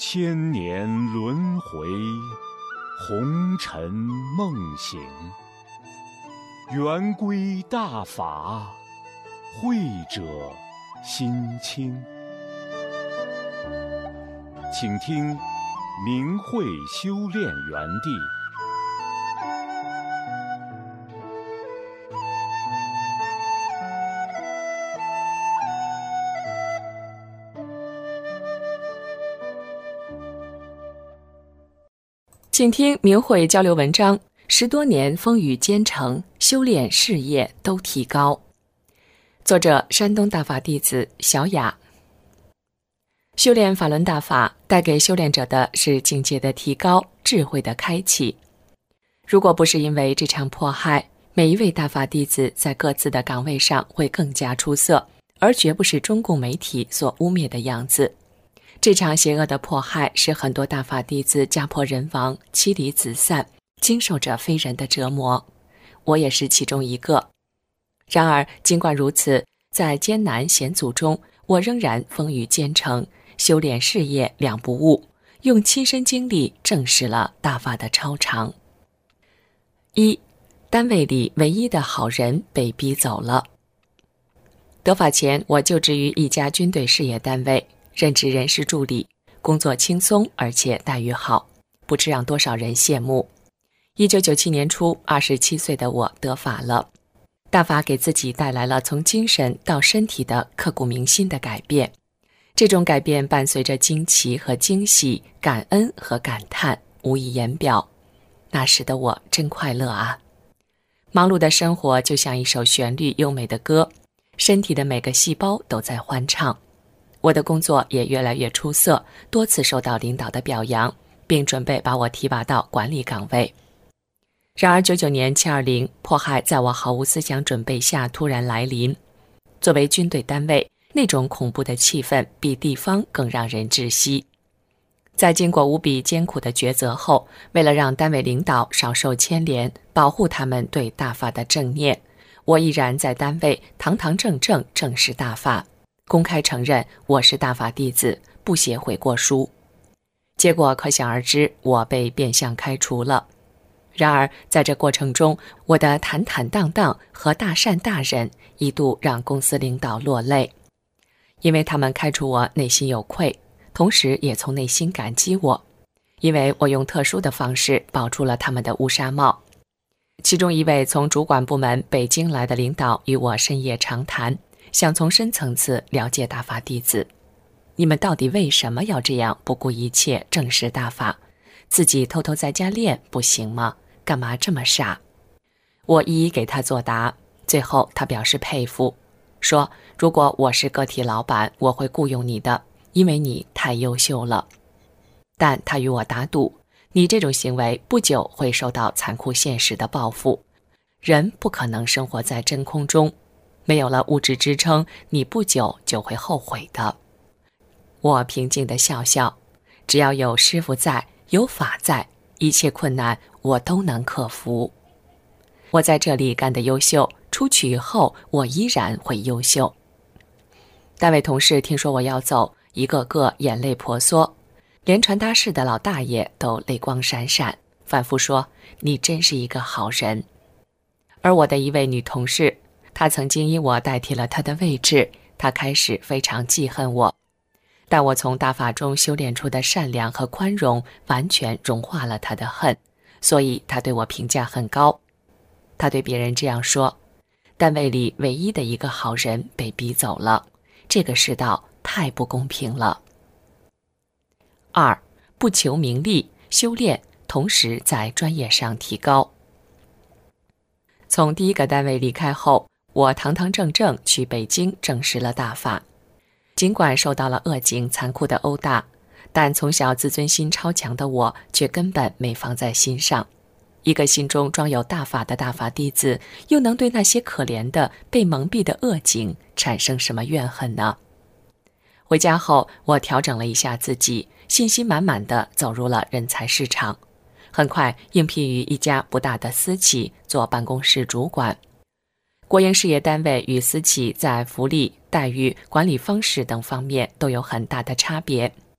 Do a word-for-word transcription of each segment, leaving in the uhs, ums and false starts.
千年轮回，红尘梦醒。圆规大法，慧者心清。请听明慧修炼园地。 请听明慧交流文章，十多年风雨兼程，修炼事业都提高。作者：山东大法弟子小雅。修炼法轮大法带给修炼者的是境界的提高，智慧的开启。如果不是因为这场迫害，每一位大法弟子在各自的岗位上会更加出色，而绝不是中共媒体所污蔑的样子。这场邪恶的迫害使很多大法弟子家破人亡，妻离子散，经受着非人的折磨。我也是其中一个。然而尽管如此，在艰难险阻中，我仍然风雨兼程，修炼事业两不误，用亲身经历证实了大法的超常。一，单位里唯一的好人被逼走了。得法前，我就职于一家军队事业单位，任职人事助理，工作轻松而且待遇好，不知让多少人羡慕。一九九七年初，二十七岁的我得法了。大法给自己带来了从精神到身体的刻骨铭心的改变，这种改变伴随着惊奇和惊喜、感恩和感叹，无以言表。那时的我真快乐啊！忙碌的生活就像一首旋律优美的歌，身体的每个细胞都在欢唱。我的工作也越来越出色，多次受到领导的表扬，并准备把我提拔到管理岗位。然而九九年七二零迫害在我毫无思想准备下突然来临。作为军队单位，那种恐怖的气氛比地方更让人窒息。在经过无比艰苦的抉择后，为了让单位领导少受牵连，保护他们对大法的正念，我毅然在单位堂堂正正正视大法，公开承认我是大法弟子，不写悔过书。结果可想而知，我被变相开除了。然而在这过程中，我的坦坦荡荡和大善大忍一度让公司领导落泪。因为他们开除我，内心有愧，同时也从内心感激我，因为我用特殊的方式保住了他们的乌纱帽。其中一位从主管部门北京来的领导与我深夜长谈，想从深层次了解大法弟子，你们到底为什么要这样不顾一切正视大法？自己偷偷在家练不行吗？干嘛这么傻？我一一给他作答，最后他表示佩服，说如果我是个体老板，我会雇佣你的，因为你太优秀了。但他与我打赌，你这种行为不久会受到残酷现实的报复。人不可能生活在真空中，没有了物质支撑，你不久就会后悔的。我平静地笑笑，只要有师父在，有法在，一切困难我都能克服。我在这里干得优秀，出去以后我依然会优秀。单位同事听说我要走，一个个眼泪婆娑，连传达室的老大爷都泪光闪闪，反复说你真是一个好人。而我的一位女同事，她曾经因我代替了她的位置，她开始非常记恨我。但我从大法中修炼出的善良和宽容完全融化了他的恨，所以他对我评价很高。他对别人这样说：单位里唯一的一个好人被逼走了，这个世道太不公平了。二，不求名利，修炼同时在专业上提高。从第一个单位离开后，我堂堂正正去北京证实了大法。尽管受到了恶警残酷的殴打，但从小自尊心超强的我却根本没放在心上。一个心中装有大法的大法弟子，又能对那些可怜的被蒙蔽的恶警产生什么怨恨呢？回家后，我调整了一下自己，信心满满地走入了人才市场，很快应聘于一家不大的私企做办公室主管。国营事业单位与私企在福利、待遇、管理方式等方面都有很大的差别。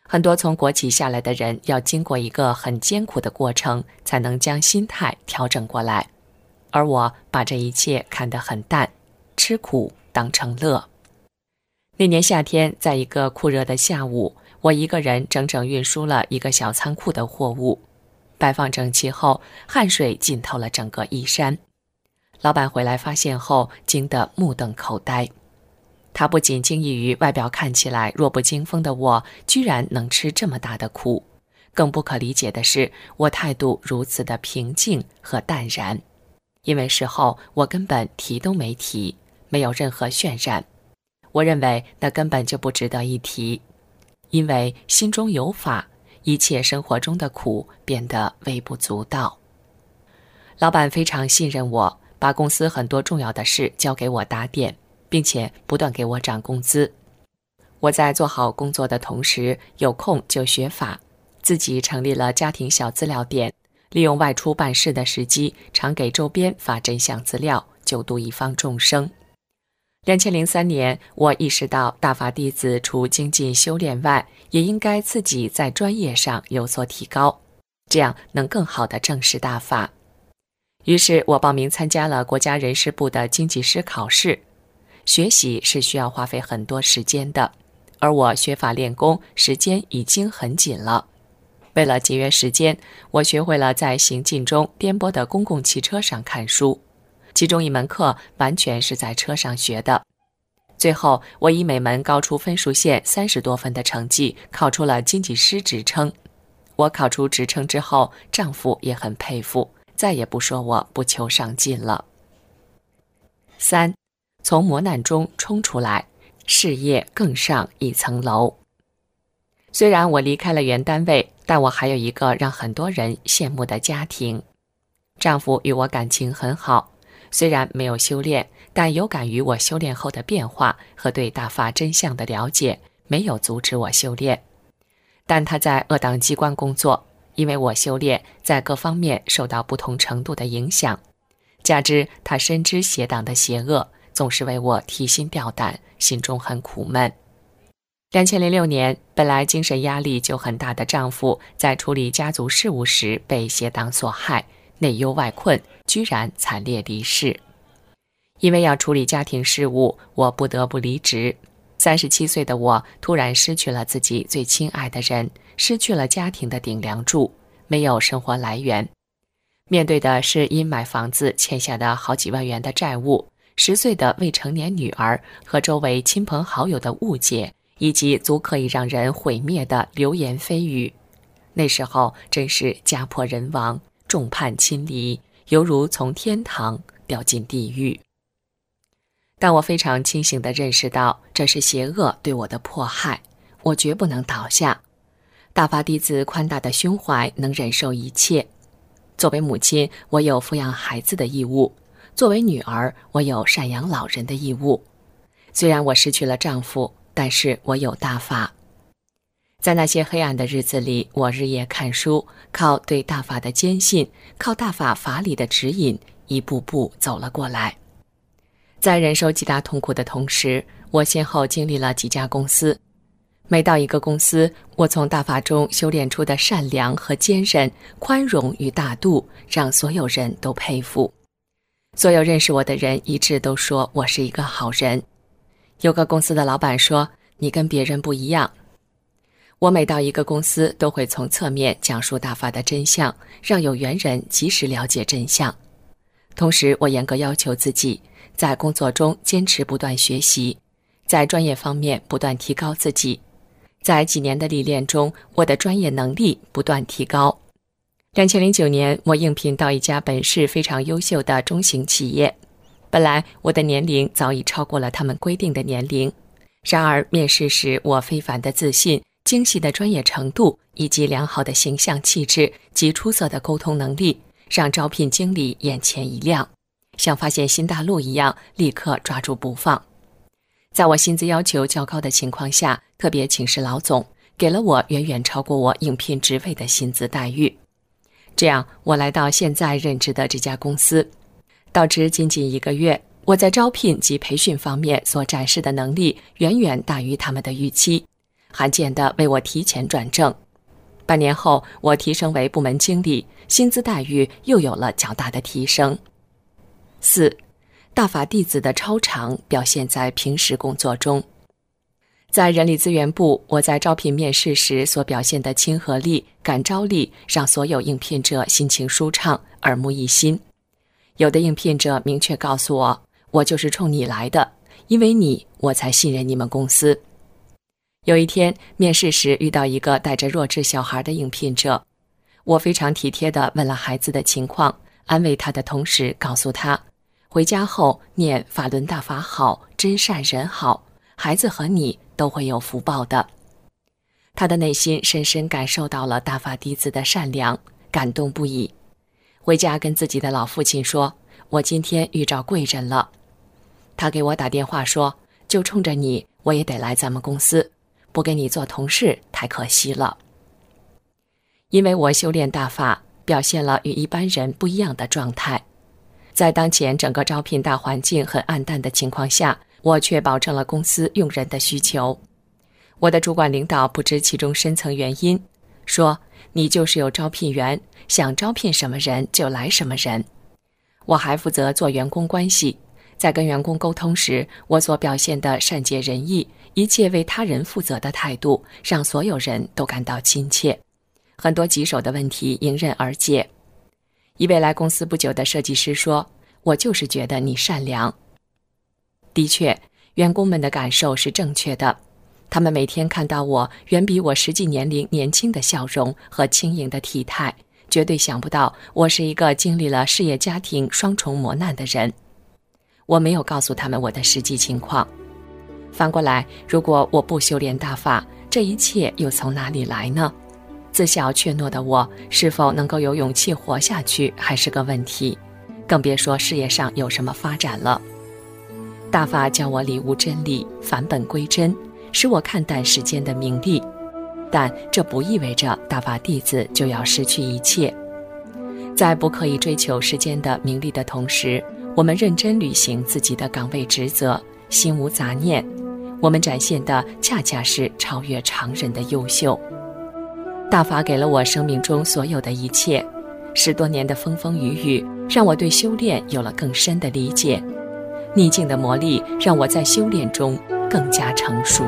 很多从国企下来的人要经过一个很艰苦的过程，才能将心态调整过来。而我把这一切看得很淡，吃苦当成乐。那年夏天，在一个酷热的下午，我一个人整整运输了一个小仓库的货物，摆放整齐后，汗水浸透了整个衣衫。老板回来发现后，惊得目瞪口呆。他不仅惊异于外表看起来弱不禁风的我居然能吃这么大的苦，更不可理解的是我态度如此的平静和淡然。因为事后我根本提都没提，没有任何渲染。我认为那根本就不值得一提，因为心中有法，一切生活中的苦变得微不足道。老板非常信任我，把公司很多重要的事交给我打点，并且不断给我涨工资。我在做好工作的同时，有空就学法，自己成立了家庭小资料点，利用外出办事的时机，常给周边发真相资料，救度一方众生。二零零三年，我意识到大法弟子除精进修炼外，也应该自己在专业上有所提高，这样能更好地正视大法。于是我报名参加了国家人事部的经济师考试。学习是需要花费很多时间的，而我学法练功时间已经很紧了。为了节约时间，我学会了在行进中颠簸的公共汽车上看书，其中一门课完全是在车上学的。最后，我以每门高出分数线三十多分的成绩，考出了经济师职称。我考出职称之后，丈夫也很佩服，再也不说我不求上进了。三，从磨难中冲出来，事业更上一层楼。虽然我离开了原单位，但我还有一个让很多人羡慕的家庭。丈夫与我感情很好，虽然没有修炼，但有感于我修炼后的变化和对大法真相的了解，没有阻止我修炼。但他在恶党机关工作，因为我修炼，在各方面受到不同程度的影响，加之他深知邪党的邪恶，总是为我提心吊胆，心中很苦闷。二零零六年，本来精神压力就很大的丈夫，在处理家族事务时被邪党所害，内忧外困，居然惨烈离世。因为要处理家庭事务，我不得不离职。三十七岁的我突然失去了自己最亲爱的人，失去了家庭的顶梁柱，没有生活来源。面对的是因买房子欠下的好几万元的债务，十岁的未成年女儿和周围亲朋好友的误解，以及足可以让人毁灭的流言蜚语。那时候真是家破人亡，众叛亲离，犹如从天堂掉进地狱。但我非常清醒地认识到，这是邪恶对我的迫害，我绝不能倒下。大法弟子宽大的胸怀能忍受一切。作为母亲，我有抚养孩子的义务；作为女儿，我有赡养老人的义务。虽然我失去了丈夫，但是我有大法。在那些黑暗的日子里，我日夜看书，靠对大法的坚信，靠大法法理的指引，一步步走了过来。在忍受极大痛苦的同时，我先后经历了几家公司。每到一个公司，我从大法中修炼出的善良和坚韧、宽容与大度，让所有人都佩服。所有认识我的人一致都说我是一个好人。有个公司的老板说，你跟别人不一样。我每到一个公司，都会从侧面讲述大法的真相，让有缘人及时了解真相。同时，我严格要求自己，在工作中坚持不断学习，在专业方面不断提高自己。在几年的历练中，我的专业能力不断提高。二零零九年，我应聘到一家本市非常优秀的中型企业。本来我的年龄早已超过了他们规定的年龄，然而面试时我非凡的自信、精细的专业程度以及良好的形象气质及出色的沟通能力，让招聘经理眼前一亮，像发现新大陆一样，立刻抓住不放。在我薪资要求较高的情况下，特别请示老总，给了我远远超过我应聘职位的薪资待遇。这样，我来到现在任职的这家公司。到职仅仅一个月，我在招聘及培训方面所展示的能力远远大于他们的预期， 罕见地为我提前转正。半年后，我提升为部门经理，薪资待遇又有了较大的提升。四，大法弟子的超常表现在平时工作中。在人力资源部，我在招聘面试时所表现的亲和力、感召力，让所有应聘者心情舒畅，耳目一新。有的应聘者明确告诉我，我就是冲你来的，因为你，我才信任你们公司。有一天，面试时遇到一个带着弱智小孩的应聘者，我非常体贴地问了孩子的情况，安慰他的同时告诉他，回家后念法轮大法好，真善人好，孩子和你都会有福报的。他的内心深深感受到了大法弟子的善良，感动不已。回家跟自己的老父亲说，我今天遇着贵人了。他给我打电话说，就冲着你，我也得来咱们公司，不跟你做同事太可惜了。因为我修炼大法，表现了与一般人不一样的状态。在当前整个招聘大环境很暗淡的情况下，我却保证了公司用人的需求。我的主管领导不知其中深层原因，说你就是有招聘员，想招聘什么人就来什么人。我还负责做员工关系，在跟员工沟通时，我所表现的善解人意，一切为他人负责的态度，让所有人都感到亲切，很多棘手的问题迎刃而解。一位来公司不久的设计师说，我就是觉得你善良。的确，员工们的感受是正确的，他们每天看到我远比我实际年龄年轻的笑容和轻盈的体态，绝对想不到我是一个经历了事业家庭双重磨难的人。我没有告诉他们我的实际情况。反过来，如果我不修炼大法，这一切又从哪里来呢？自小怯懦的我，是否能够有勇气活下去还是个问题，更别说事业上有什么发展了。大法教我领悟真理，返本归真，使我看淡世间的名利，但这不意味着大法弟子就要失去一切。在不刻意追求世间的名利的同时，我们认真履行自己的岗位职责，心无杂念，我们展现的恰恰是超越常人的优秀。大法给了我生命中所有的一切，十多年的风风雨雨，让我对修炼有了更深的理解。逆境的磨砺，让我在修炼中更加成熟。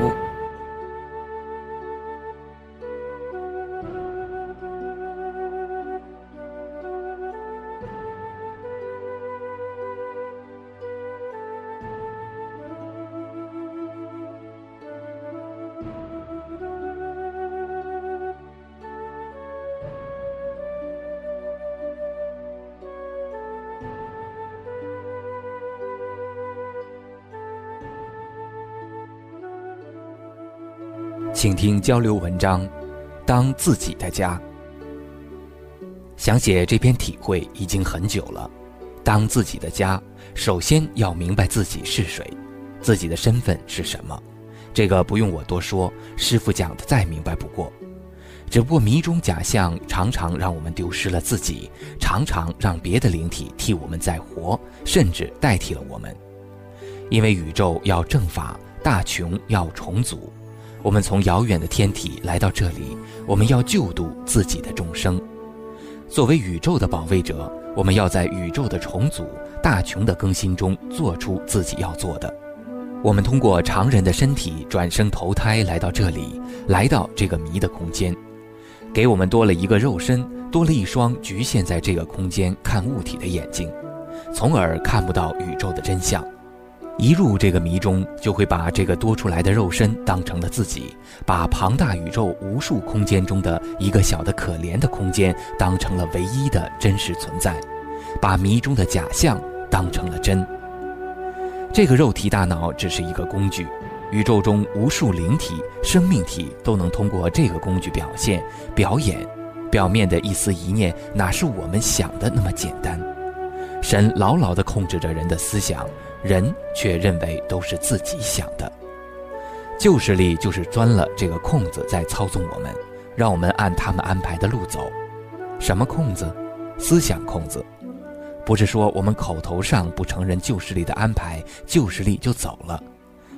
请听交流文章，当自己的家。想写这篇体会已经很久了。当自己的家，首先要明白自己是谁，自己的身份是什么。这个不用我多说，师父讲的再明白不过。只不过迷中假象常常让我们丢失了自己，常常让别的灵体替我们在活，甚至代替了我们。因为宇宙要正法，大穷要重组。我们从遥远的天体来到这里，我们要救度自己的众生。作为宇宙的保卫者，我们要在宇宙的重组、大穷的更新中做出自己要做的。我们通过常人的身体转生投胎来到这里，来到这个迷的空间，给我们多了一个肉身，多了一双局限在这个空间看物体的眼睛，从而看不到宇宙的真相。一入这个迷中，就会把这个多出来的肉身当成了自己，把庞大宇宙无数空间中的一个小的可怜的空间当成了唯一的真实存在，把迷中的假象当成了真。这个肉体大脑只是一个工具，宇宙中无数灵体、生命体都能通过这个工具表现、表演。表面的一丝一念，哪是我们想的那么简单？神牢牢地控制着人的思想，人却认为都是自己想的。旧势力就是钻了这个空子在操纵我们，让我们按他们安排的路走。什么空子？思想空子。不是说我们口头上不承认旧势力的安排，旧势力就走了。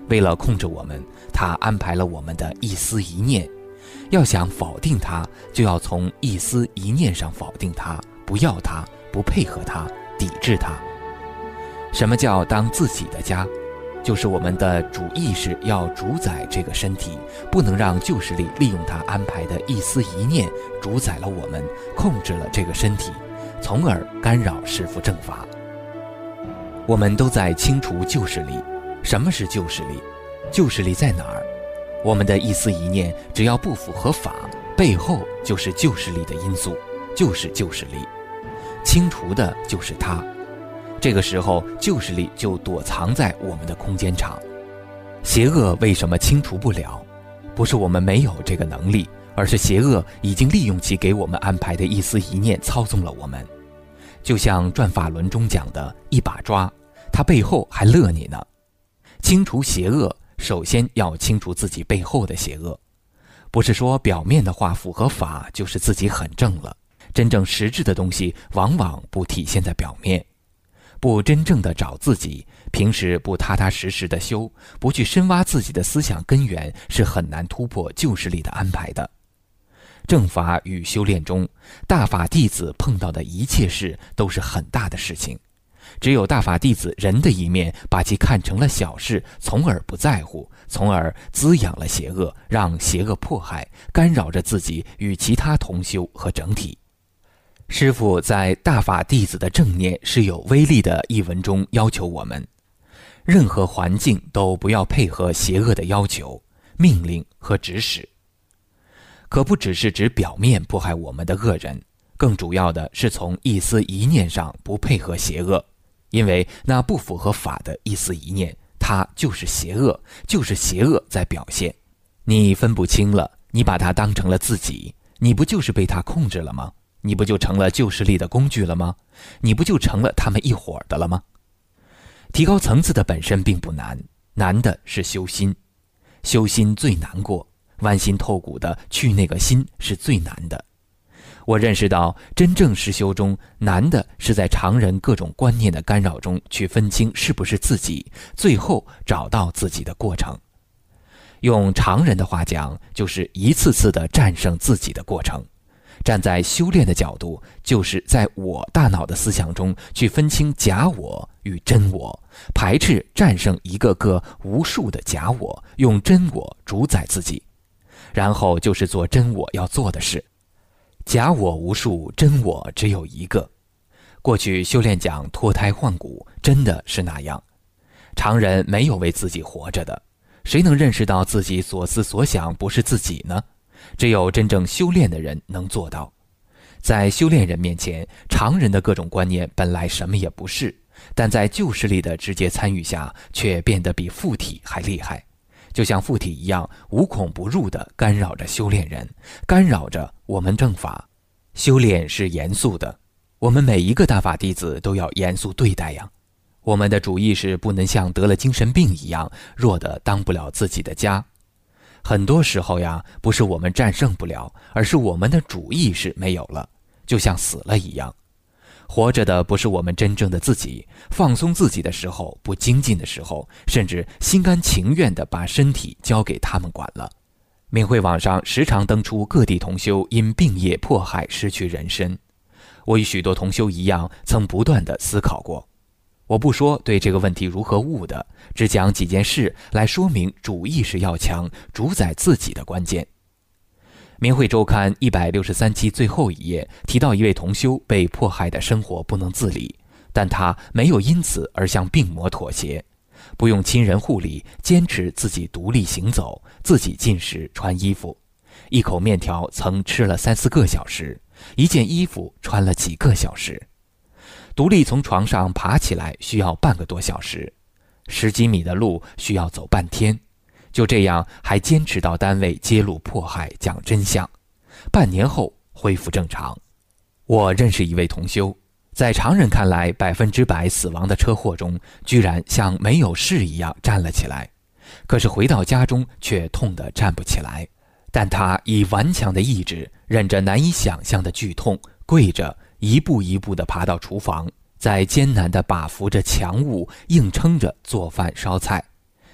为了控制我们，他安排了我们的一思一念。要想否定他，就要从一思一念上否定他，不要他，不配合他，抵制他。什么叫当自己的家？就是我们的主意识要主宰这个身体，不能让旧势力利用他安排的一思一念主宰了我们，控制了这个身体，从而干扰师父正法。我们都在清除旧势力。什么是旧势力？旧势力在哪儿？我们的一思一念只要不符合法，背后就是旧势力的因素，就是旧势力。清除的就是它。这个时候旧势力就躲藏在我们的空间场。邪恶为什么清除不了？不是我们没有这个能力，而是邪恶已经利用其给我们安排的一思一念操纵了我们。就像转法轮中讲的一把抓，它背后还勒你呢。清除邪恶，首先要清除自己背后的邪恶。不是说表面的话符合法就是自己很正了，真正实质的东西往往不体现在表面。不真正的找自己，平时不踏踏实实的修，不去深挖自己的思想根源，是很难突破旧势力的安排的。正法与修炼中，大法弟子碰到的一切事都是很大的事情，只有大法弟子人的一面把其看成了小事，从而不在乎，从而滋养了邪恶，让邪恶迫害，干扰着自己与其他同修和整体。师父在大法弟子的正念是有威力的一文中要求我们，任何环境都不要配合邪恶的要求、命令和指使。可不只是指表面迫害我们的恶人，更主要的是从一思一念上不配合邪恶，因为那不符合法的一思一念，它就是邪恶，就是邪恶在表现。你分不清了，你把它当成了自己，你不就是被它控制了吗？你不就成了旧势力的工具了吗？你不就成了他们一伙的了吗？提高层次的本身并不难，难的是修心。修心最难过，剜心透骨的去那个心是最难的。我认识到真正实修中难的是在常人各种观念的干扰中去分清是不是自己，最后找到自己的过程。用常人的话讲，就是一次次的战胜自己的过程。站在修炼的角度，就是在我大脑的思想中去分清假我与真我，排斥战胜一个个无数的假我，用真我主宰自己，然后就是做真我要做的事。假我无数，真我只有一个。过去修炼讲脱胎换骨，真的是那样。常人没有为自己活着的，谁能认识到自己所思所想不是自己呢？只有真正修炼的人能做到。在修炼人面前，常人的各种观念本来什么也不是，但在旧势力的直接参与下，却变得比附体还厉害。就像附体一样，无孔不入地干扰着修炼人，干扰着我们正法。修炼是严肃的，我们每一个大法弟子都要严肃对待呀。我们的主意识不能像得了精神病一样，弱得当不了自己的家。很多时候呀，不是我们战胜不了，而是我们的主意识没有了，就像死了一样。活着的不是我们真正的自己，放松自己的时候，不精进的时候，甚至心甘情愿地把身体交给他们管了。明慧网上时常登出各地同修因病业迫害失去人身。我与许多同修一样，曾不断地思考过。我不说对这个问题如何悟的，只讲几件事来说明主意识要强，主宰自己的关键。明慧周刊一百六十三期最后一页提到一位同修被迫害的生活不能自理，但他没有因此而向病魔妥协，不用亲人护理，坚持自己独立行走，自己进食穿衣服，一口面条曾吃了三四个小时，一件衣服穿了几个小时，独立从床上爬起来需要半个多小时，十几米的路需要走半天，就这样还坚持到单位揭露迫害，讲真相，半年后恢复正常。我认识一位同修，在常人看来百分之百死亡的车祸中，居然像没有事一样站了起来，可是回到家中却痛得站不起来，但他以顽强的意志，忍着难以想象的剧痛，跪着一步一步地爬到厨房，在艰难地把扶着墙物，硬撑着做饭烧菜。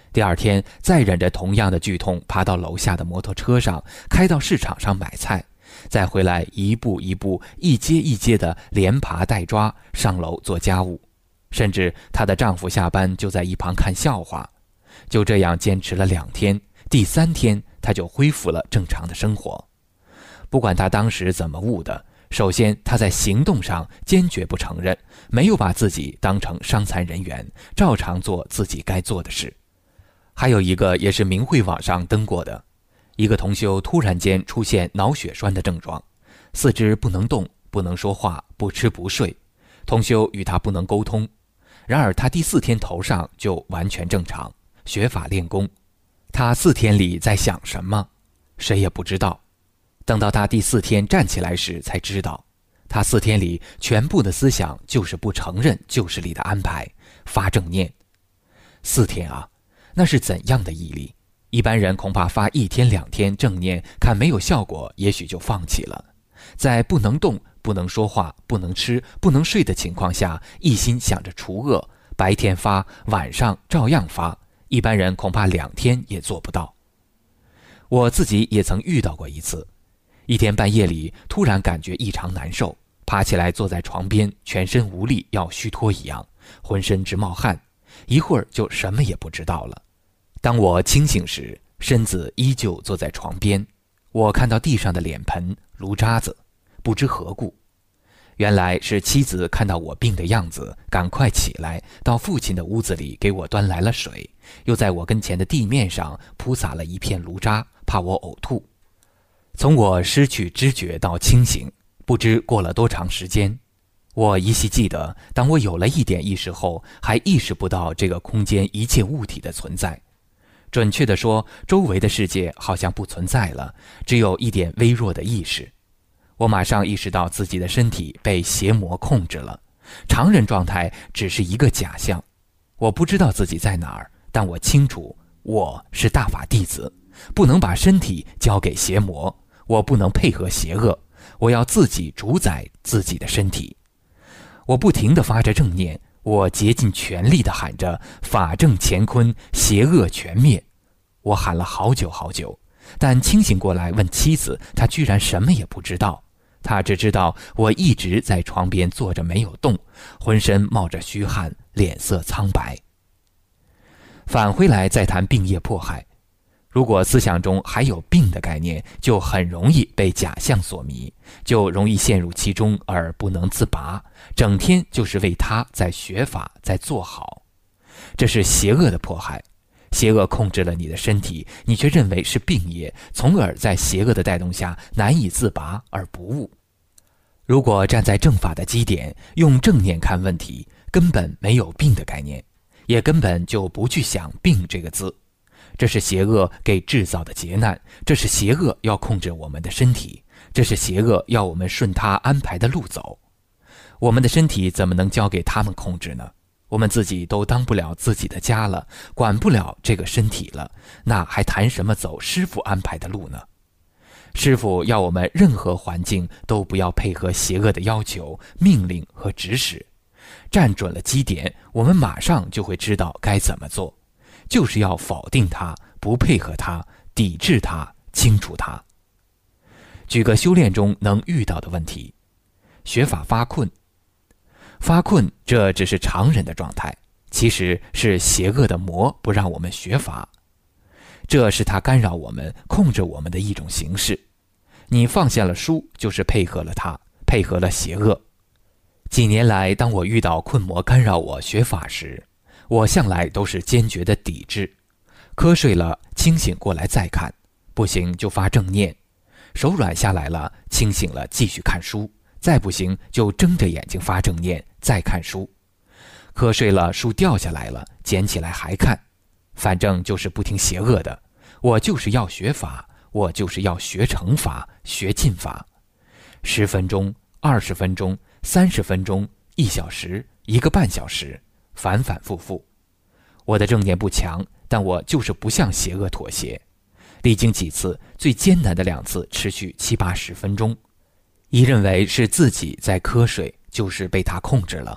第二天再忍着同样的剧痛爬到楼下的摩托车上，开到市场上买菜，再回来一步一步一阶一阶的连爬带抓上楼做家务，甚至她的丈夫下班就在一旁看笑话。就这样坚持了两天，第三天她就恢复了正常的生活。不管她当时怎么悟的，首先她在行动上坚决不承认，没有把自己当成伤残人员，照常做自己该做的事。还有一个也是明慧网上登过的，一个同修突然间出现脑血栓的症状，四肢不能动，不能说话，不吃不睡，同修与他不能沟通。然而他第四天头上就完全正常，学法练功。他四天里在想什么，谁也不知道。等到他第四天站起来时才知道，他四天里全部的思想就是不承认旧时里的安排，发正念。四天啊，那是怎样的毅力？一般人恐怕发一天两天正念，看没有效果，也许就放弃了。在不能动、不能说话、不能吃、不能睡的情况下，一心想着除恶，白天发，晚上照样发，一般人恐怕两天也做不到。我自己也曾遇到过一次，一天半夜里突然感觉异常难受，爬起来坐在床边，全身无力，要虚脱一样，浑身直冒汗，一会儿就什么也不知道了。当我清醒时，身子依旧坐在床边，我看到地上的脸盆、炉渣子，不知何故。原来是妻子看到我病的样子，赶快起来到父亲的屋子里给我端来了水，又在我跟前的地面上铺洒了一片炉渣，怕我呕吐。从我失去知觉到清醒，不知过了多长时间。我依稀记得，当我有了一点意识后，还意识不到这个空间一切物体的存在。准确地说，周围的世界好像不存在了，只有一点微弱的意识。我马上意识到自己的身体被邪魔控制了，常人状态只是一个假象。我不知道自己在哪儿，但我清楚，我是大法弟子，不能把身体交给邪魔，我不能配合邪恶，我要自己主宰自己的身体。我不停地发着正念，我竭尽全力地喊着法正乾坤，邪恶全灭。我喊了好久好久，但清醒过来问妻子，她居然什么也不知道。她只知道我一直在床边坐着没有动，浑身冒着虚汗，脸色苍白。返回来再谈病业迫害，如果思想中还有病的概念，就很容易被假象所迷，就容易陷入其中而不能自拔，整天就是为他在学法，在做好。这是邪恶的迫害，邪恶控制了你的身体，你却认为是病业，从而在邪恶的带动下难以自拔而不悟。如果站在正法的基点，用正念看问题，根本没有病的概念，也根本就不去想病这个字。这是邪恶给制造的劫难，这是邪恶要控制我们的身体，这是邪恶要我们顺他安排的路走。我们的身体怎么能交给他们控制呢？我们自己都当不了自己的家了，管不了这个身体了，那还谈什么走师父安排的路呢？师父要我们任何环境都不要配合邪恶的要求、命令和指使，站准了基点，我们马上就会知道该怎么做，就是要否定它，不配合它，抵制它，清除它。举个修炼中能遇到的问题，学法发困。发困，这只是常人的状态，其实是邪恶的魔不让我们学法，这是他干扰我们、控制我们的一种形式。你放下了书，就是配合了他，配合了邪恶。几年来，当我遇到困魔干扰我学法时，我向来都是坚决的抵制。瞌睡了，清醒过来再看，不行就发正念，手软下来了，清醒了继续看书，再不行就睁着眼睛发正念，再看书。瞌睡了，书掉下来了，捡起来还看，反正就是不听邪恶的。我就是要学法，我就是要学成法，学进法。十分钟、二十分钟、三十分钟、一小时、一个半小时，反反复复。我的正念不强，但我就是不向邪恶妥协。历经几次，最艰难的两次持续七八十分钟。一认为是自己在瞌睡，就是被他控制了。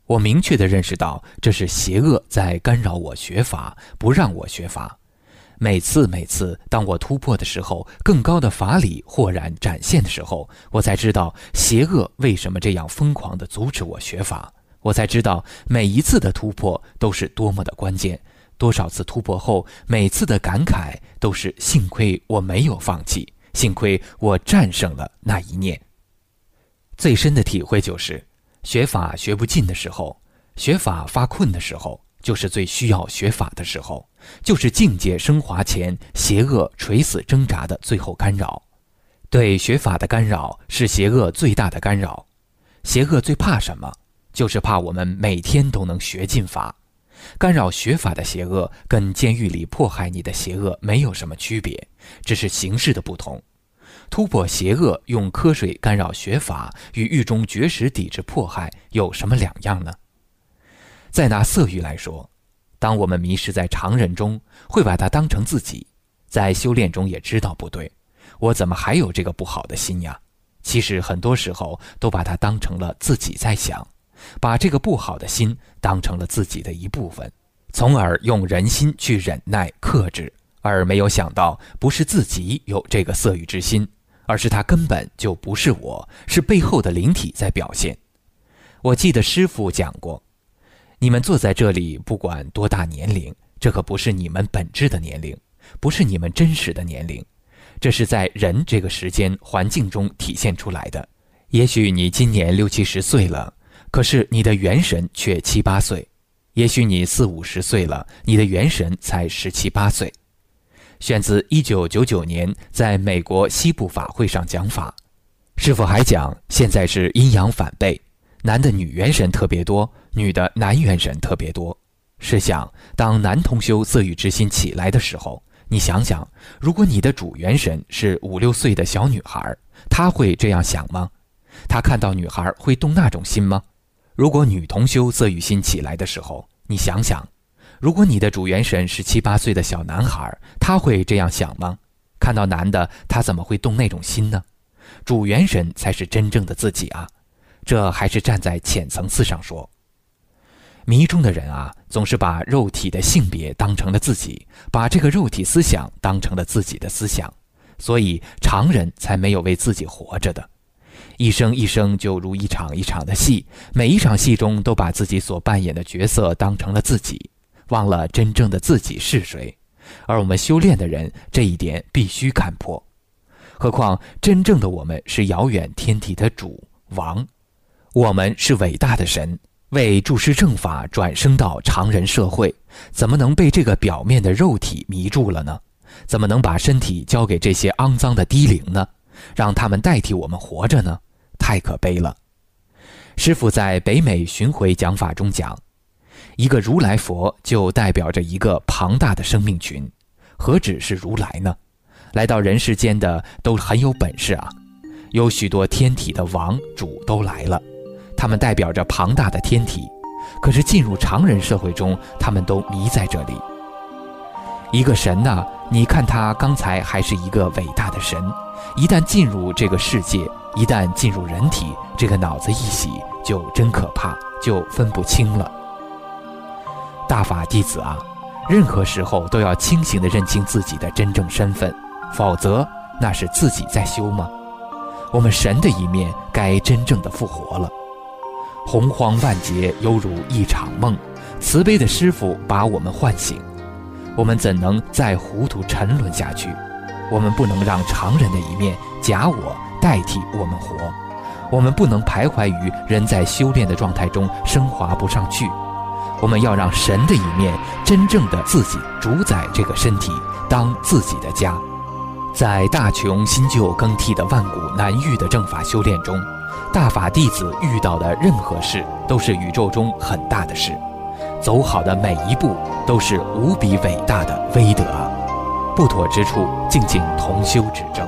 我明确地认识到，这是邪恶在干扰我学法，不让我学法。每次每次当我突破的时候，更高的法理豁然展现的时候，我才知道邪恶为什么这样疯狂地阻止我学法。我才知道每一次的突破都是多么的关键，多少次突破后，每次的感慨都是幸亏我没有放弃，幸亏我战胜了那一念。最深的体会就是，学法学不进的时候，学法发困的时候，就是最需要学法的时候，就是境界升华前邪恶垂死挣扎的最后干扰。对学法的干扰是邪恶最大的干扰。邪恶最怕什么？就是怕我们每天都能学进法。干扰学法的邪恶跟监狱里迫害你的邪恶没有什么区别，只是形式的不同。突破邪恶用瞌睡干扰学法，与狱中绝食抵制迫害有什么两样呢？再拿色欲来说，当我们迷失在常人中，会把它当成自己，在修炼中也知道不对，我怎么还有这个不好的心呀？其实很多时候都把它当成了自己在想，把这个不好的心当成了自己的一部分，从而用人心去忍耐克制，而没有想到不是自己有这个色欲之心，而是它根本就不是我，是背后的灵体在表现。我记得师父讲过，你们坐在这里不管多大年龄，这可不是你们本质的年龄，不是你们真实的年龄，这是在人这个时间环境中体现出来的。也许你今年六七十岁了，可是你的元神却七八岁；也许你四五十岁了，你的元神才十七八岁。选自一九九九年在美国西部法会上讲法，师父还讲，现在是阴阳反背，男的女元神特别多，女的男元神特别多。试想，当男同修色欲之心起来的时候，你想想，如果你的主元神是五六岁的小女孩，她会这样想吗？她看到女孩会动那种心吗？如果女同修色欲心起来的时候，你想想，如果你的主元神是七八岁的小男孩，他会这样想吗？看到男的，他怎么会动那种心呢？主元神才是真正的自己啊！这还是站在浅层次上说。迷中的人啊，总是把肉体的性别当成了自己，把这个肉体思想当成了自己的思想，所以常人才没有为自己活着的。一生一生就如一场一场的戏，每一场戏中都把自己所扮演的角色当成了自己，忘了真正的自己是谁。而我们修炼的人，这一点必须看破。何况真正的我们是遥远天体的主王，我们是伟大的神，为注释正法转生到常人社会，怎么能被这个表面的肉体迷住了呢？怎么能把身体交给这些肮脏的低灵呢？让他们代替我们活着呢？太可悲了。师父在北美巡回讲法中讲，一个如来佛就代表着一个庞大的生命群，何止是如来呢？来到人世间的都很有本事啊，有许多天体的王主都来了，他们代表着庞大的天体，可是进入常人社会中，他们都迷在这里。一个神啊，你看他刚才还是一个伟大的神，一旦进入这个世界，一旦进入人体，这个脑子一洗就真可怕，就分不清了。大法弟子啊，任何时候都要清醒地认清自己的真正身份，否则那是自己在修吗？我们神的一面该真正的复活了。洪荒万劫犹如一场梦，慈悲的师父把我们唤醒，我们怎能再糊涂沉沦下去？我们不能让常人的一面假我代替我们活，我们不能徘徊于人在修炼的状态中升华不上去，我们要让神的一面真正的自己主宰这个身体，当自己的家。在大穷新旧更替的万古难遇的正法修炼中，大法弟子遇到的任何事都是宇宙中很大的事，走好的每一步都是无比伟大的威德啊！不妥之处，敬请同修指正。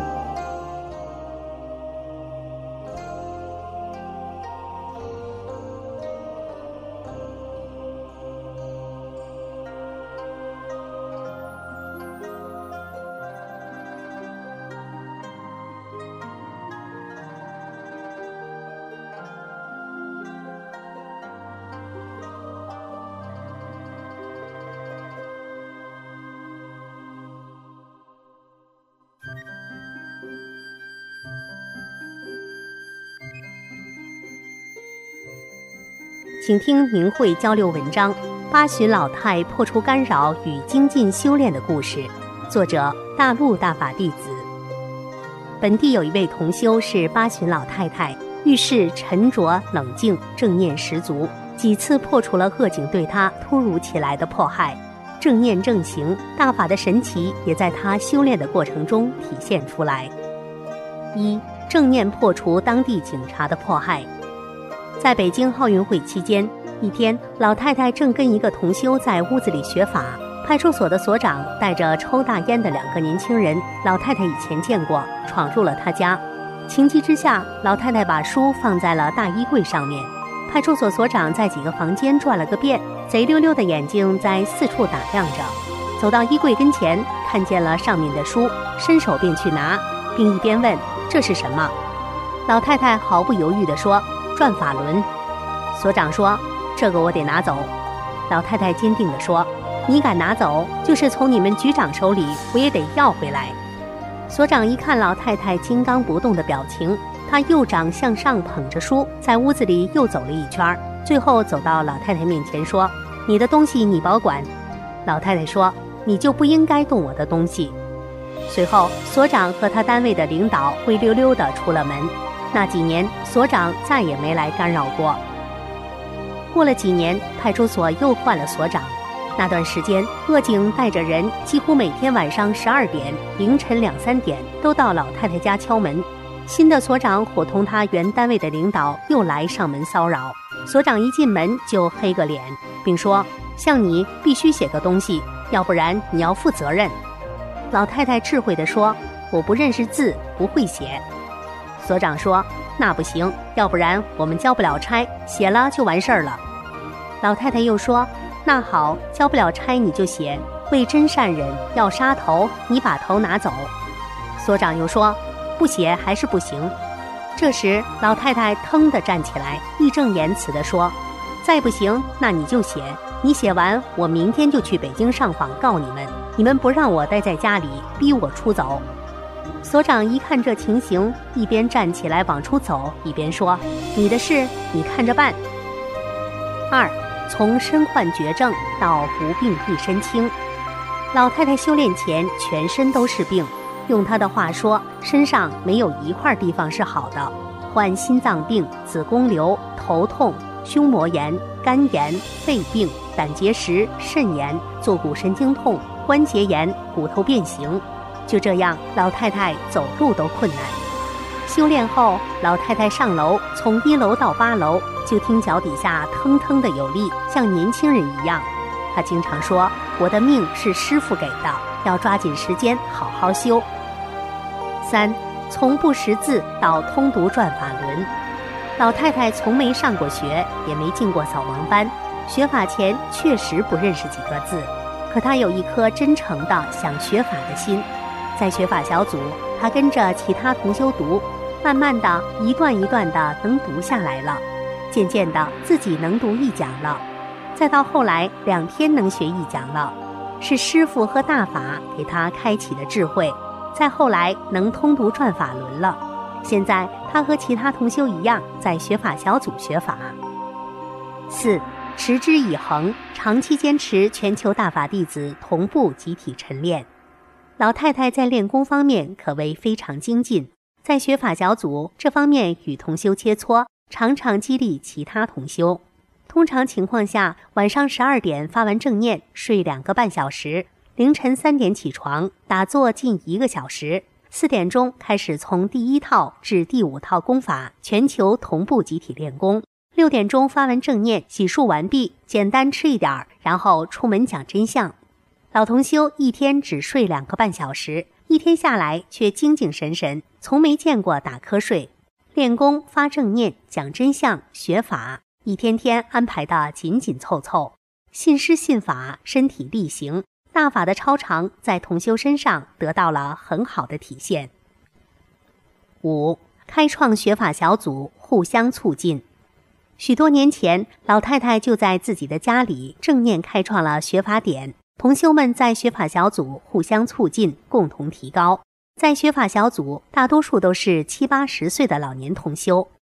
请听明慧交流文章《八旬老太破除干扰与精进修炼的故事》，作者大陆大法弟子。本地有一位同修是八旬老太太，遇事沉着冷静，正念十足，几次破除了恶境对她突如其来的迫害。正念正行，大法的神奇也在她修炼的过程中体现出来。一、正念破除当地警察的迫害。在北京奥运会期间，一天，老太太正跟一个同修在屋子里学法，派出所的所长带着抽大烟的两个年轻人，老太太以前见过，闯入了他家。情急之下，老太太把书放在了大衣柜上面。派出所所长在几个房间转了个遍，贼溜溜的眼睛在四处打量着，走到衣柜跟前，看见了上面的书，伸手便去拿，并一边问这是什么。老太太毫不犹豫地说转法轮。所长说这个我得拿走。老太太坚定地说你敢拿走，就是从你们局长手里我也得要回来。所长一看老太太金刚不动的表情，他右掌向上捧着书，在屋子里又走了一圈，最后走到老太太面前说你的东西你保管。老太太说你就不应该动我的东西。随后所长和他单位的领导灰溜溜地出了门。那几年所长再也没来干扰过。过了几年，派出所又换了所长。那段时间，恶警带着人几乎每天晚上十二点、凌晨两三点都到老太太家敲门。新的所长伙同他原单位的领导又来上门骚扰。所长一进门就黑个脸，并说像你必须写个东西，要不然你要负责任。老太太智慧地说我不认识字，不会写。所长说那不行，要不然我们交不了差，写了就完事儿了。老太太又说那好，交不了差你就写为真善忍，要杀头，你把头拿走。所长又说不写还是不行。这时老太太腾地站起来，义正言辞地说再不行那你就写，你写完我明天就去北京上访告你们，你们不让我待在家里，逼我出走。所长一看这情形，一边站起来往出走，一边说你的事你看着办。二、从身患绝症到不病一身轻。老太太修炼前全身都是病，用她的话说，身上没有一块地方是好的，患心脏病、子宫瘤、头痛、胸膜炎、肝炎、肺病、胆结石、肾炎、坐骨神经痛、关节炎、骨头变形。就这样，老太太走路都困难。修炼后，老太太上楼，从一楼到八楼，就听脚底下腾腾的有力，像年轻人一样。她经常说我的命是师父给的，要抓紧时间好好修。三、从不识字到通读转法轮。老太太从没上过学，也没进过扫盲班，学法前确实不认识几个字，可她有一颗真诚的想学法的心。在学法小组，她跟着其他同修读，慢慢的一段一段的能读下来了，渐渐的自己能读一讲了，再到后来两天能学一讲了，是师父和大法给她开启的智慧。再后来能通读转法轮了，现在她和其他同修一样，在学法小组学法。四、持之以恒，长期坚持全球大法弟子同步集体晨练。老太太在练功方面可谓非常精进，在学法小组这方面与同修切磋，常常激励其他同修。通常情况下，晚上十二点发完正念，睡两个半小时，凌晨三点起床，打坐近一个小时，四点钟开始从第一套至第五套功法全球同步集体练功。六点钟发完正念，洗漱完毕，简单吃一点，然后出门讲真相。老同修一天只睡两个半小时，一天下来却精精神神，从没见过打瞌睡。练功、发正念、讲真相、学法，一天天安排得紧紧凑凑。信师信法，身体力行，大法的超常在同修身上得到了很好的体现。五、开创学法小组，互相促进。许多年前，老太太就在自己的家里正念开创了学法点，同修们在学法小组互相促进，共同提高。在学法小组，大多数都是七八十岁的老年同修，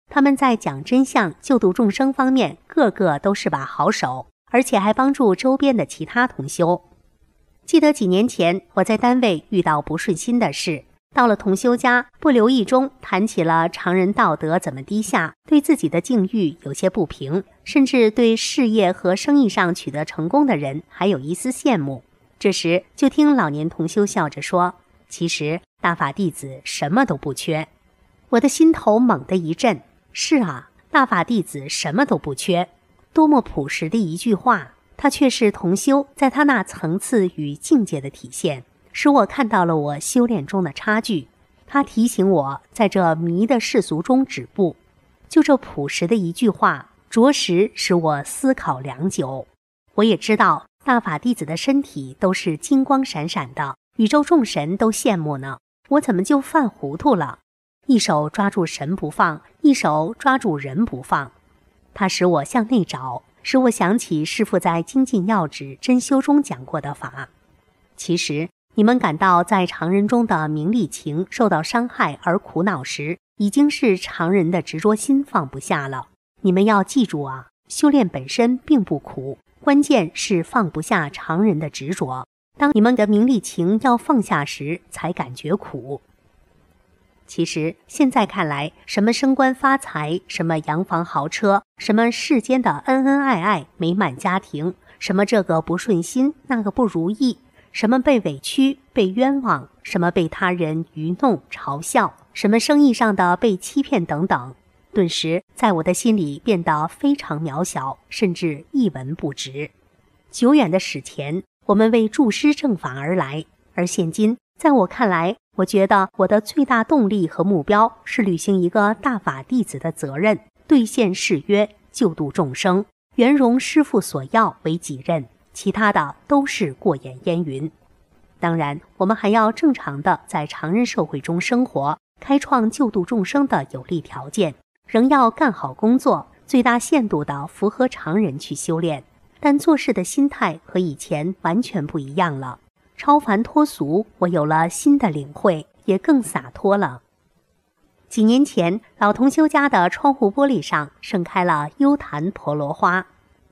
他们在讲真相、救度众生方面个个都是把好手，而且还帮助周边的其他同修。记得几年前我在单位遇到不顺心的事，到了同修家，不留意中谈起了常人道德怎么低下，对自己的境遇有些不平，甚至对事业和生意上取得成功的人还有一丝羡慕。这时就听老年同修笑着说，其实大法弟子什么都不缺。我的心头猛地一震，是啊，大法弟子什么都不缺，多么朴实的一句话，它却是同修在他那层次与境界的体现，使我看到了我修炼中的差距。他提醒我在这迷的世俗中止步，就这朴实的一句话，着实使我思考良久。我也知道大法弟子的身体都是金光闪闪的，宇宙众神都羡慕呢，我怎么就犯糊涂了？一手抓住神不放，一手抓住人不放。它使我向内找，使我想起师父在《精进要旨真修》中讲过的法。其实你们感到在常人中的名利情受到伤害而苦恼时，已经是常人的执着心放不下了。你们要记住啊，修炼本身并不苦，关键是放不下常人的执着。当你们的名利情要放下时，才感觉苦。其实现在看来，什么升官发财，什么洋房豪车，什么世间的恩恩爱爱美满家庭，什么这个不顺心那个不如意，什么被委屈被冤枉，什么被他人愚弄嘲笑，什么生意上的被欺骗等等，顿时在我的心里变得非常渺小，甚至一文不值。久远的史前，我们为助师正法而来，而现今在我看来，我觉得我的最大动力和目标是履行一个大法弟子的责任，兑现誓约，救度众生，圆融师父所要为己任，其他的都是过眼烟云。当然，我们还要正常的在常人社会中生活，开创救度众生的有利条件，仍要干好工作，最大限度地符合常人去修炼。但做事的心态和以前完全不一样了，超凡脱俗，我有了新的领会，也更洒脱了。几年前，老同修家的窗户玻璃上盛开了幽檀婆罗花。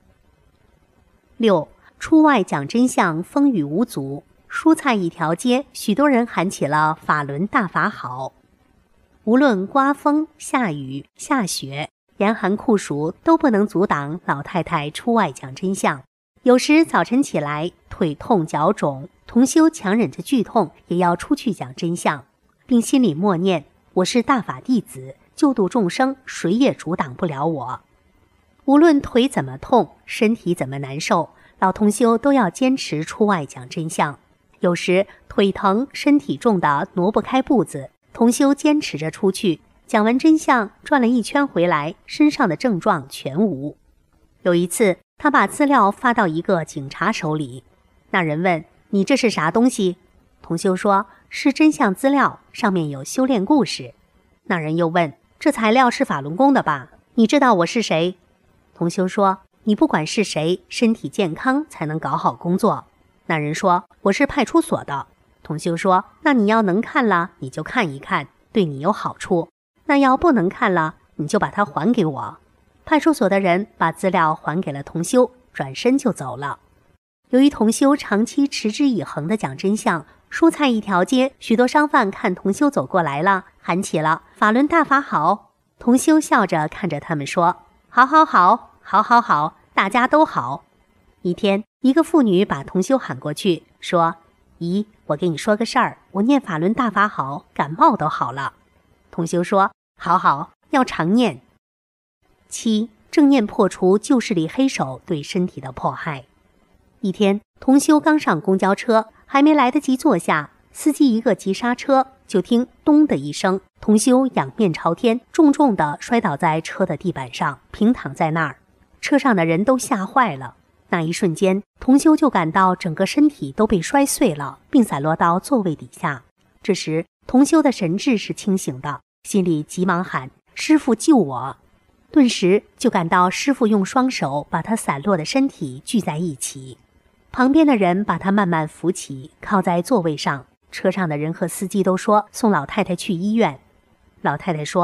六，出外讲真相，风雨无阻。蔬菜一条街，许多人喊起了法轮大法好。无论刮风下雨下雪，严寒酷暑都不能阻挡老太太出外讲真相。有时早晨起来腿痛脚肿，同修强忍着剧痛也要出去讲真相，并心里默念，我是大法弟子，救度众生，谁也阻挡不了我。无论腿怎么痛，身体怎么难受，老同修都要坚持出外讲真相。有时腿疼身体重的挪不开步子，同修坚持着出去，讲完真相转了一圈回来，身上的症状全无。有一次他把资料发到一个警察手里，那人问，你这是啥东西？同修说，是真相资料，上面有修炼故事。那人又问，这材料是法轮功的吧？你知道我是谁？同修说，你不管是谁，身体健康才能搞好工作。那人说，我是派出所的。同修说，那你要能看了，你就看一看，对你有好处。那要不能看了，你就把它还给我。派出所的人把资料还给了同修，转身就走了。由于同修长期持之以恒地讲真相，蔬菜一条街，许多商贩看同修走过来了，喊起了法轮大法好。同修笑着看着他们说，好好好，好好好，大家都好。一天，一个妇女把同修喊过去，说，姨，我给你说个事儿，我念法轮大法好，感冒都好了。同修说，好好，要常念。七，正念破除旧势力黑手对身体的迫害。一天，同修刚上公交车，还没来得及坐下，司机一个急刹车，就听咚的一声，同修仰面朝天，重重地摔倒在车的地板上，平躺在那儿。车上的人都吓坏了。那一瞬间，同修就感到整个身体都被摔碎了，并散落到座位底下。这时，同修的神智是清醒的，心里急忙喊，师父救我。顿时就感到师父用双手把他散落的身体聚在一起，旁边的人把他慢慢扶起，靠在座位上。车上的人和司机都说送老太太去医院。老太太说，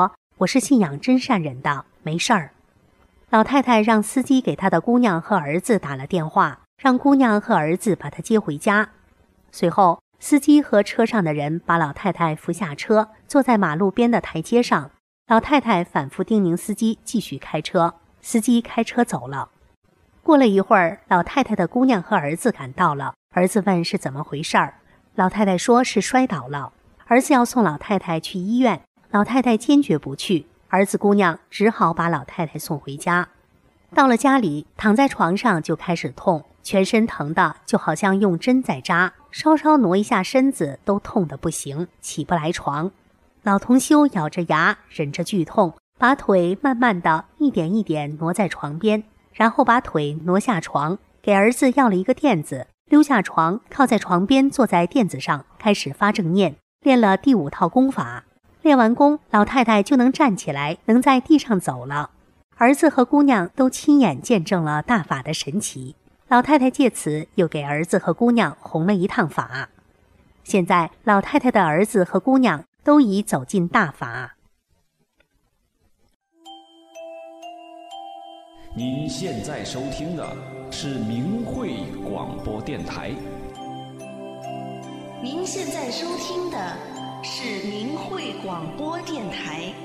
我是信仰真善人的，没事儿。老太太让司机给她的姑娘和儿子打了电话，让姑娘和儿子把她接回家。随后，司机和车上的人把老太太扶下车，坐在马路边的台阶上。老太太反复叮咛司机继续开车，司机开车走了。过了一会儿，老太太的姑娘和儿子赶到了，儿子问是怎么回事儿，老太太说是摔倒了，儿子要送老太太去医院，老太太坚决不去，儿子姑娘只好把老太太送回家。到了家里，躺在床上就开始痛，全身疼的就好像用针在扎，稍稍挪一下身子都痛得不行，起不来床。老同修咬着牙忍着剧痛，把腿慢慢的一点一点挪在床边，然后把腿挪下床，给儿子要了一个垫子，溜下床，靠在床边，坐在垫子上，开始发正念，练了第五套功法。练完功，老太太就能站起来，能在地上走了。儿子和姑娘都亲眼见证了大法的神奇，老太太借此又给儿子和姑娘弘了一趟法。现在，老太太的儿子和姑娘都已走进大法。 您现在收听的是明慧广播电台。 您现在收听的是明慧广播电台。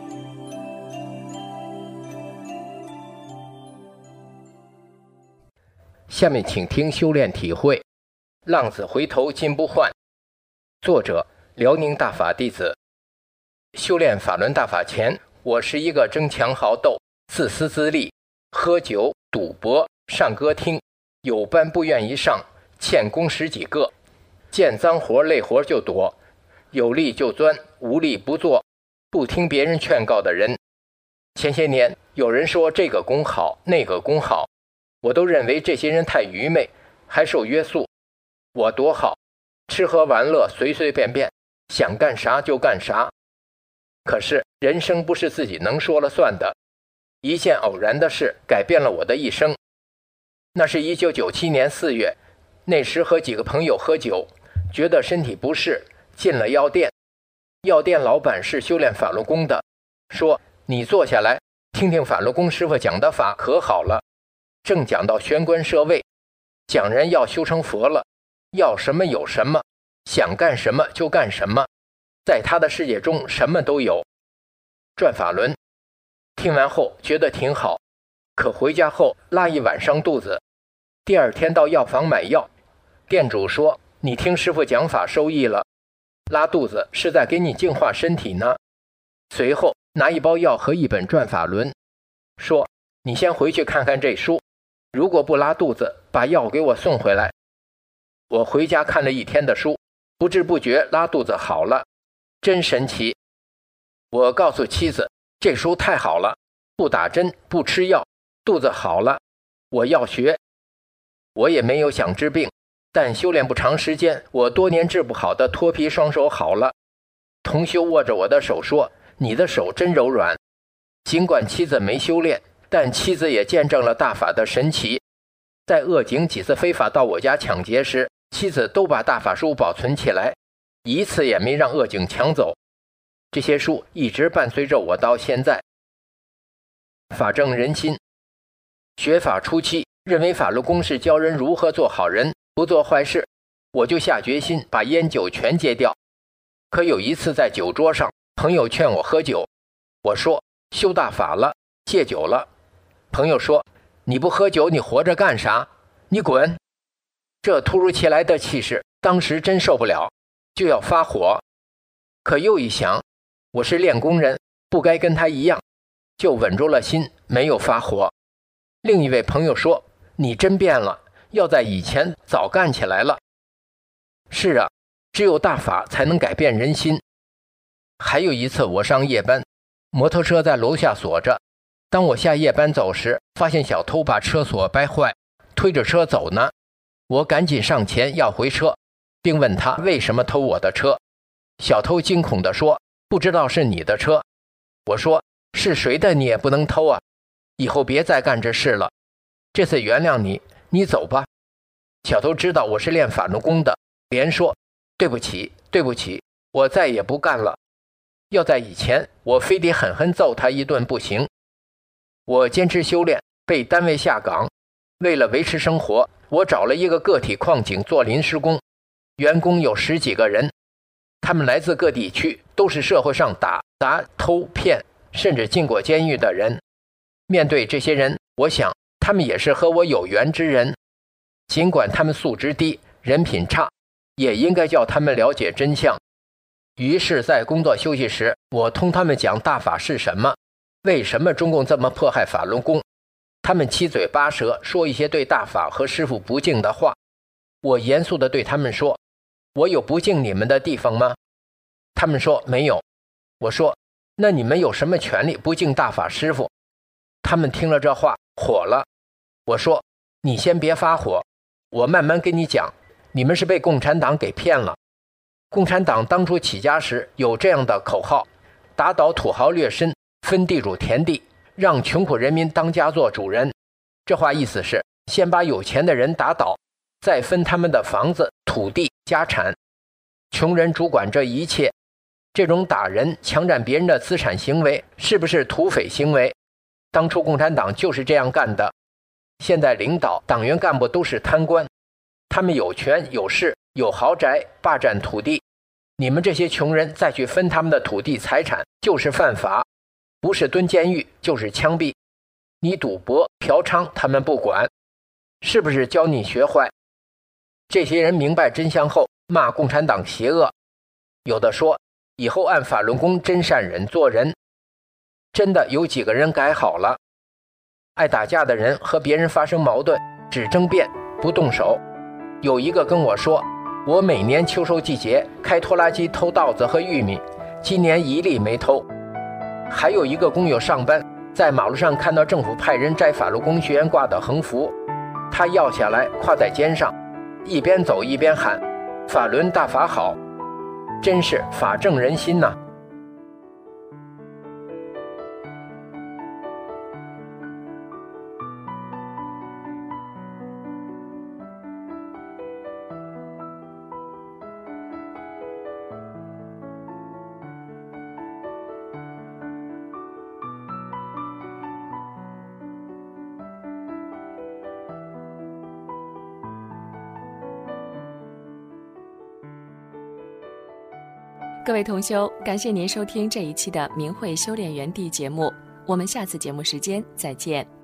下面请听修炼体会，浪子回头金不换。作者：辽宁大法弟子。修炼法轮大法前，我是一个争强好斗、自私自利、喝酒、赌博、上歌厅，有班不愿意上，欠工十几个，见脏活累活就躲，有力就钻，无力不做，不听别人劝告的人。前些年有人说这个功好，那个功好，我都认为这些人太愚昧，还受约束。我多好，吃喝玩乐随随便便，想干啥就干啥。可是人生不是自己能说了算的，一件偶然的事改变了我的一生。那是一九九七年四月，那时和几个朋友喝酒，觉得身体不适，进了药店。药店老板是修炼法轮功的，说你坐下来听听法轮功师傅讲的法可好了。正讲到玄关设位，讲人要修成佛了，要什么有什么，想干什么就干什么，在他的世界中什么都有。转法轮，听完后觉得挺好，可回家后拉一晚上肚子。第二天到药房买药，店主说你听师傅讲法受益了，拉肚子是在给你净化身体呢。随后拿一包药和一本转法轮，说你先回去看看这书，如果不拉肚子，把药给我送回来。我回家看了一天的书，不知不觉拉肚子好了，真神奇。我告诉妻子，这书太好了，不打针不吃药，肚子好了，我要学。我也没有想治病，但修炼不长时间，我多年治不好的脱皮双手好了。同修握着我的手说，你的手真柔软。尽管妻子没修炼，但妻子也见证了大法的神奇。在恶警几次非法到我家抢劫时，妻子都把大法书保存起来，一次也没让恶警抢走。这些书一直伴随着我到现在。法正人心。学法初期，认为法轮功是教人如何做好人，不做坏事，我就下决心把烟酒全戒掉。可有一次在酒桌上，朋友劝我喝酒，我说修大法了，戒酒了。朋友说，你不喝酒你活着干啥？你滚！这突如其来的气势，当时真受不了，就要发火。可又一想，我是练功人，不该跟他一样，就稳住了心，没有发火。另一位朋友说，你真变了，要在以前早干起来了。是啊，只有大法才能改变人心。还有一次我上夜班，摩托车在楼下锁着，当我下夜班走时，发现小偷把车锁掰坏，推着车走呢。我赶紧上前要回车，并问他为什么偷我的车。小偷惊恐地说，不知道是你的车。我说，是谁的你也不能偷啊，以后别再干这事了，这次原谅你，你走吧。小偷知道我是练法轮功的，连说，对不起对不起，我再也不干了。 要在以前，我非得狠狠揍他一顿不行。我坚持修炼，被单位下岗，为了维持生活，我找了一个个体矿井做临时工，员工有十几个人，他们来自各地区，都是社会上打砸偷骗甚至进过监狱的人。面对这些人，我想他们也是和我有缘之人，尽管他们素质低，人品差，也应该叫他们了解真相。于是在工作休息时，我同他们讲大法是什么，为什么中共这么迫害法轮功。他们七嘴八舌说一些对大法和师父不敬的话，我严肃地对他们说，我有不敬你们的地方吗？他们说没有。我说，那你们有什么权利不敬大法师父？他们听了这话火了。我说，你先别发火，我慢慢跟你讲，你们是被共产党给骗了。共产党当初起家时有这样的口号，打倒土豪劣绅，分地主田地，让穷苦人民当家做主人。这话意思是先把有钱的人打倒，再分他们的房子、土地、家产，穷人主管这一切。这种打人、强占别人的资产行为是不是土匪行为？当初共产党就是这样干的。现在领导、党员干部都是贪官，他们有权有势有豪宅，霸占土地，你们这些穷人再去分他们的土地财产就是犯法，不是蹲监狱就是枪毙。你赌博嫖娼他们不管，是不是教你学坏？这些人明白真相后骂共产党邪恶，有的说以后按法轮功真善忍做人。真的有几个人改好了。爱打架的人和别人发生矛盾只争辩不动手。有一个跟我说，我每年秋收季节开拖拉机偷稻子和玉米，今年一粒没偷。还有一个工友上班，在马路上看到政府派人摘法轮功学员挂的横幅，他要下来挎在肩上，一边走一边喊，法轮大法好。真是法正人心呐、啊！ 各位同修，感谢您收听这一期的明慧修炼园地节目，我们下次节目时间再见。